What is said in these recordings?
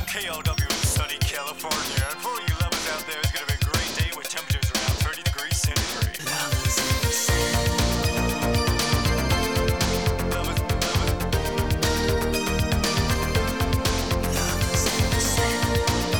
KLW in sunny California. And for you lovers out there, it's gonna be a great day with temperatures around 30 degrees centigrade. Lovers in the sand. Lovers in the sand.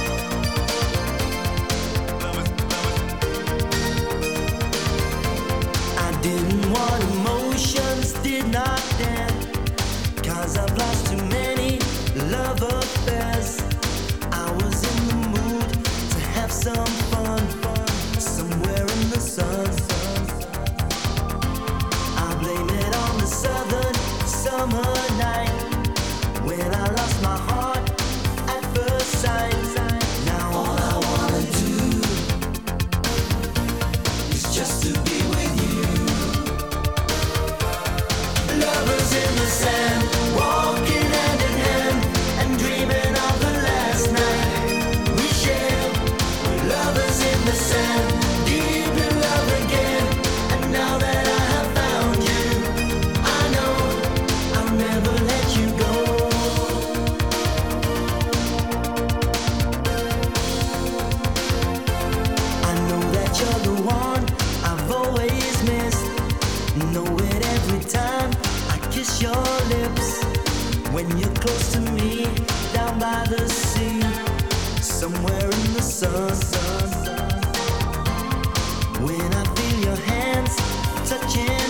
I didn't want emotions, did not dare, 'cause I've lost too many love affairs. I was in the mood to have some fun, somewhere in the sun. I blame it on the southern summer night, when I lost my heart at first sight. Now all I wanna do is just to be with you. Lovers in the sand, walking hand in hand and dreaming of the last night we shared. Lovers in the sand, deep in love again. And now that I have found you, I know I'll never let you go. I know that you're the one I've always missed. Know it every time I kiss your lips. When you're close to me, down by the sea, somewhere in the sun. When I feel your hands touching